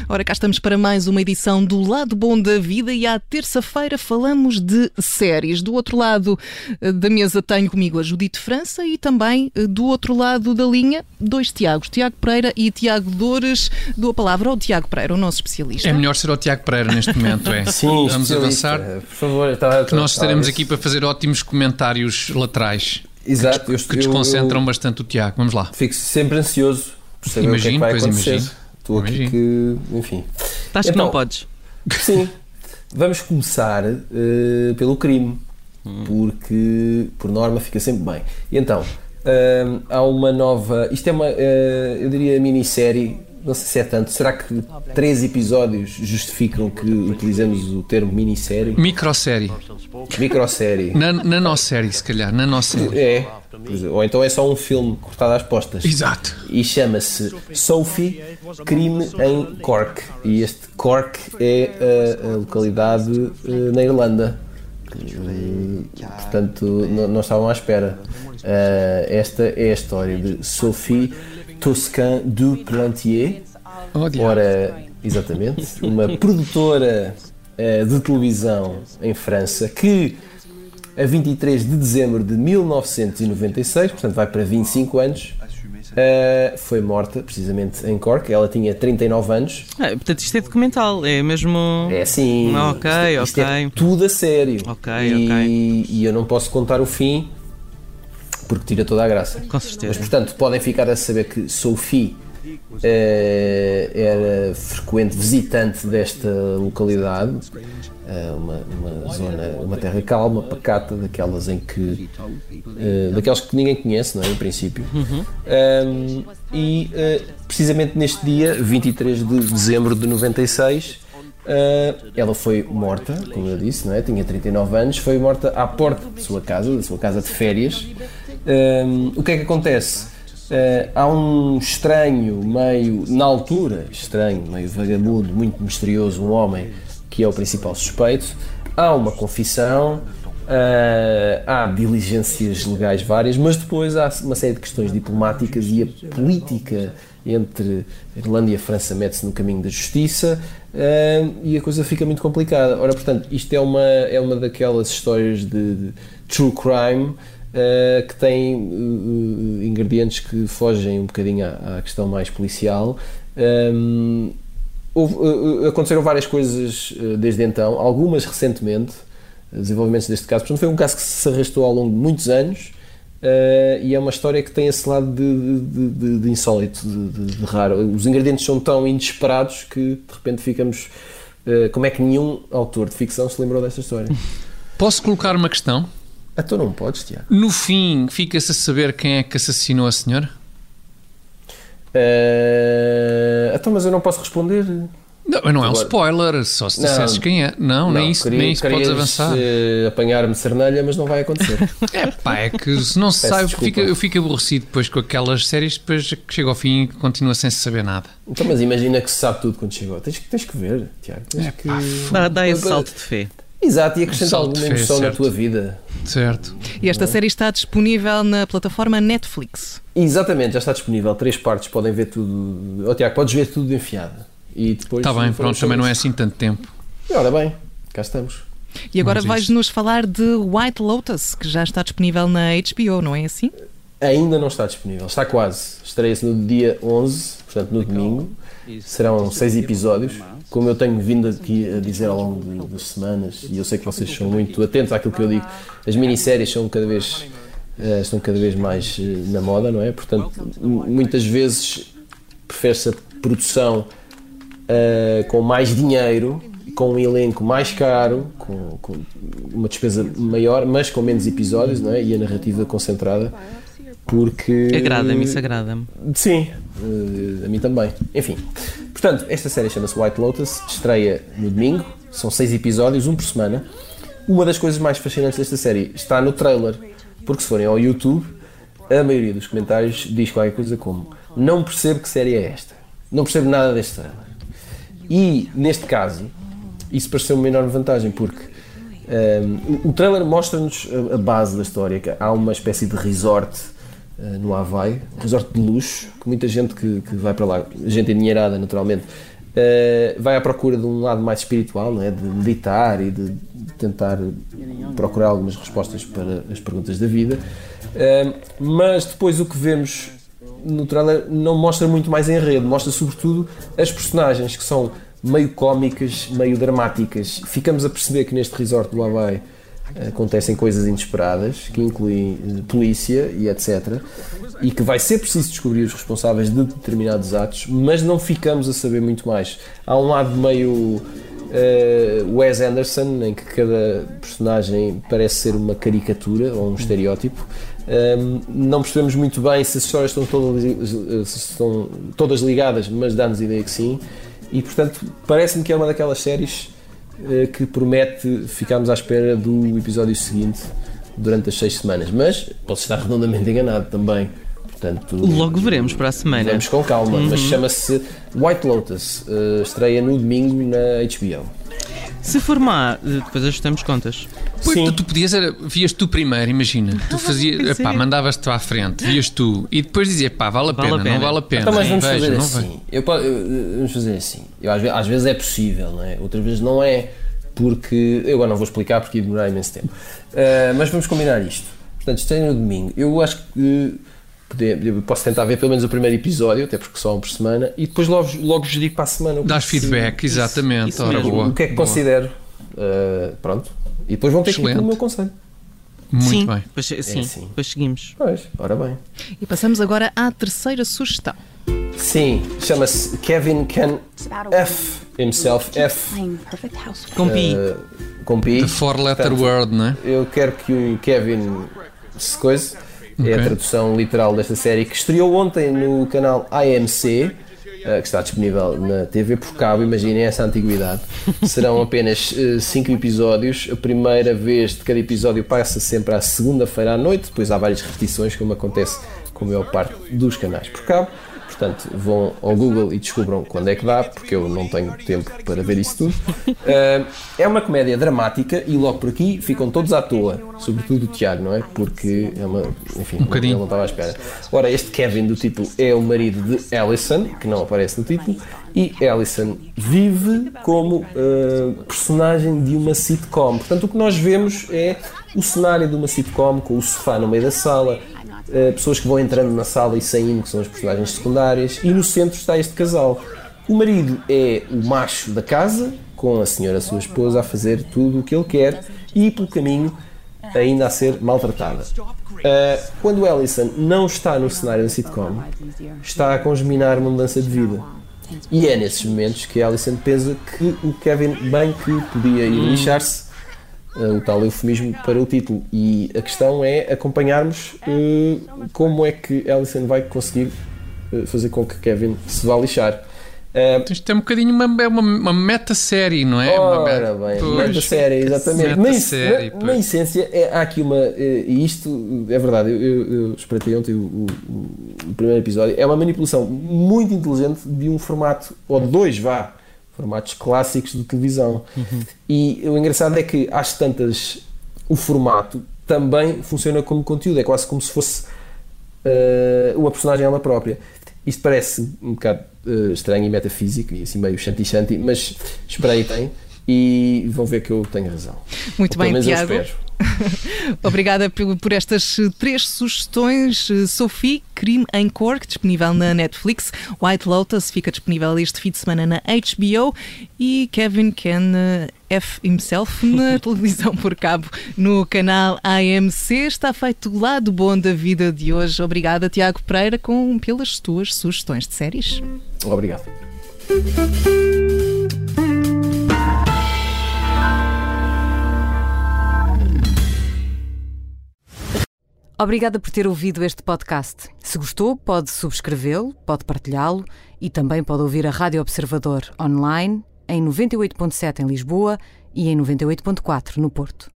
Ora, cá estamos para mais uma edição do Lado Bom da Vida e à terça-feira falamos de séries. Do outro lado da mesa tenho comigo a Judite França e também do outro lado da linha dois Tiagos, Tiago Pereira e Tiago Dores. Dou a palavra ao Tiago Pereira, o nosso especialista. É melhor ser o Tiago Pereira neste momento, é? Sim, vamos avançar. Por favor, que nós estaremos aqui para fazer ótimos comentários laterais. Exato, que desconcentram bastante o Tiago. Vamos lá. Fico sempre ansioso por saber o que é que vai acontecer. Estou aqui que, enfim. Acho que não podes. Sim, vamos começar pelo crime, porque por norma fica sempre bem. E então, há uma nova, isto é uma, eu diria minissérie, não sei se é tanto, será que 3 episódios justificam que utilizemos o termo minissérie? Microsérie. Nanosérie, se calhar, nanosérie. É, ou então é só um filme cortado às postas. Exato. E chama-se Sophie, Crime em Cork. E este Cork é a localidade na Irlanda. Portanto, não estavam à espera. Esta é a história de Sophie Toscan du Plantier. Ora, exatamente, uma produtora de televisão em França que a 23 de dezembro de 1996, portanto vai para 25 anos, foi morta precisamente em Cork. Ela tinha 39 anos. Portanto isto é documental, é mesmo... É sim, isto é tudo a sério. E eu não posso contar o fim porque tira toda a graça. Com certeza. Mas portanto podem ficar a saber que Sophie era frequente visitante desta localidade, uma zona, uma terra calma, pacata, daquelas em que daquelas que ninguém conhece, não é, em princípio. Precisamente neste dia 23 de dezembro de 96 ela foi morta, como eu disse, não é? Tinha 39 anos, foi morta à porta da sua casa de férias. O que é que acontece? Há um estranho, meio vagabundo, muito misterioso, um homem que é o principal suspeito. Há uma confissão, há diligências legais várias, mas depois há uma série de questões diplomáticas e a política entre a Irlanda e a França mete-se no caminho da justiça, e a coisa fica muito complicada. Ora, portanto, isto é uma daquelas histórias de true crime que tem ingredientes que fogem um bocadinho à questão mais policial. Aconteceram várias coisas desde então, algumas recentemente, desenvolvimentos deste caso. Portanto, foi um caso que se arrastou ao longo de muitos anos, e é uma história que tem esse lado de insólito, de raro. Os ingredientes são tão inesperados que de repente ficamos... como é que nenhum autor de ficção se lembrou desta história? Posso colocar uma questão? Tu não podes, Tiago. No fim, fica-se a saber quem é que assassinou a senhora? Mas eu não posso responder. Não é um spoiler, só se dissesses quem é. Nem isso podes avançar. Apanhar-me cernelha, mas não vai acontecer. É que se não se sabe, eu fico aborrecido depois com aquelas séries, depois que chega ao fim e continua sem se saber nada. Então, mas imagina que se sabe tudo quando chegou. Tens que ver, Tiago. Dá esse salto de fé. Exato, e acrescentar alguma emoção na tua vida. Certo. E esta série está disponível na plataforma Netflix. Exatamente, já está disponível. 3 partes, podem ver tudo. Tiago, podes ver tudo enfiado. E depois... Está bem, pronto, também não é assim tanto tempo. Ora bem, cá estamos. E agora vais-nos falar de White Lotus, que já está disponível na HBO, não é assim? Ainda não está disponível, está quase. Estreia-se no dia 11, portanto no domingo. Serão 6 episódios. Como eu tenho vindo aqui a dizer ao longo das semanas, e eu sei que vocês são muito atentos àquilo que eu digo, as minisséries estão cada vez mais na moda, não é? Portanto, muitas vezes prefere-se a produção com mais dinheiro, com um elenco mais caro, com uma despesa maior, mas com menos episódios, não é? E a narrativa concentrada, porque... Isso agrada-me. Sim, a mim também. Enfim, portanto, esta série chama-se White Lotus, estreia no domingo, são 6 episódios, um por semana. Uma das coisas mais fascinantes desta série está no trailer, porque se forem ao YouTube, a maioria dos comentários diz qualquer coisa como: não percebo que série é esta, não percebo nada deste trailer. E, neste caso, isso pareceu uma enorme vantagem, porque o trailer mostra-nos a base da história, que há uma espécie de resort no Havaí, resort de luxo, que muita gente que vai para lá, gente endinheirada naturalmente, vai à procura de um lado mais espiritual, não é? De meditar e de tentar procurar algumas respostas para as perguntas da vida, mas depois o que vemos no trailer não mostra muito mais enredo, mostra sobretudo as personagens que são meio cómicas, meio dramáticas. Ficamos a perceber que neste resort do Havaí acontecem coisas inesperadas, que incluem polícia e etc. E que vai ser preciso descobrir os responsáveis de determinados atos, mas não ficamos a saber muito mais. Há um lado meio Wes Anderson, em que cada personagem parece ser uma caricatura ou um estereótipo. Não percebemos muito bem se as histórias estão todas ligadas, mas dá-nos a ideia que sim. E portanto parece-me que é uma daquelas séries que promete ficarmos à espera do episódio seguinte durante as 6 semanas, mas posso estar redondamente enganado também, portanto logo veremos para a semana. Vamos com calma, mas chama-se White Lotus, estreia no domingo na HBO. Se for má, depois ajustamos contas. Pois, tu podias, vias tu primeiro, imagina. Tu fazias, mandavas-te à frente, vias tu e depois dizias, vale a pena, não vale a pena. Então, mas vamos fazer assim. Vamos fazer assim. Às vezes é possível, não é? Outras vezes não é, porque eu agora não vou explicar porque ia demorar imenso tempo. Mas vamos combinar isto. Portanto, estreia no domingo. Eu acho que posso tentar ver pelo menos o primeiro episódio, até porque só um por semana, e depois logo vos digo para a semana. Dás feedback, exatamente. Isso mesmo. Boa. O que é que considero? Pronto. E depois vão ter que ir pelo meu conselho. Muito bem. Depois seguimos. Pois, ora bem. E passamos agora à terceira sugestão. Sim, chama-se Kevin Can F Himself. F com Pi. The four letter word, não é? Eu quero que o Kevin se coise. É a tradução literal desta série, que estreou ontem no canal AMC, que está disponível na TV por cabo. Imaginem essa antiguidade. Serão apenas 5 episódios. A primeira vez de cada episódio passa sempre à segunda-feira à noite, depois há várias repetições, como acontece com a maior parte dos canais por cabo. Portanto, vão ao Google e descubram quando é que dá, porque eu não tenho tempo para ver isso tudo. É uma comédia dramática e logo por aqui ficam todos à toa, sobretudo o Tiago, não é? Porque é uma... Enfim, ele não estava à espera. Ora, este Kevin do título é o marido de Allison, que não aparece no título, e Allison vive como personagem de uma sitcom. Portanto, o que nós vemos é o cenário de uma sitcom, com o sofá no meio da sala, pessoas que vão entrando na sala e saindo, que são as personagens secundárias, e no centro está este casal. O marido é o macho da casa, com a senhora, a sua esposa, a fazer tudo o que ele quer e, pelo caminho, ainda a ser maltratada. Quando Allison não está no cenário da sitcom, está a congeminar uma mudança de vida. E é nesses momentos que Allison pensa que o Kevin bem que podia ir lixar-se, o tal eufemismo para o título, e a questão é acompanharmos como é que Allison vai conseguir fazer com que Kevin se vá lixar. Isto é um bocadinho uma meta-série, não é? Ora bem, meta-série, exatamente. Na essência, há aqui uma... e isto é verdade, eu espreitei ontem o primeiro episódio, é uma manipulação muito inteligente de um formato, ou de dois, formatos clássicos de televisão. E o engraçado é que, às tantas, o formato também funciona como conteúdo, é quase como se fosse uma personagem ela própria. Isto parece um bocado estranho e metafísico e assim meio shanti-shanti, mas espreitem e vão ver que eu tenho razão. Muito bem, Tiago. Obrigada por estas 3 sugestões. Sophie, Crime em Cork, disponível na Netflix. White Lotus fica disponível este fim de semana na HBO. E Kevin Can F Himself na televisão por cabo no canal AMC. Está feito o lado bom da vida de hoje. Obrigada, Tiago Pereira, pelas tuas sugestões de séries. Obrigado. Obrigada por ter ouvido este podcast. Se gostou, pode subscrevê-lo, pode partilhá-lo e também pode ouvir a Rádio Observador online em 98.7 em Lisboa e em 98.4 no Porto.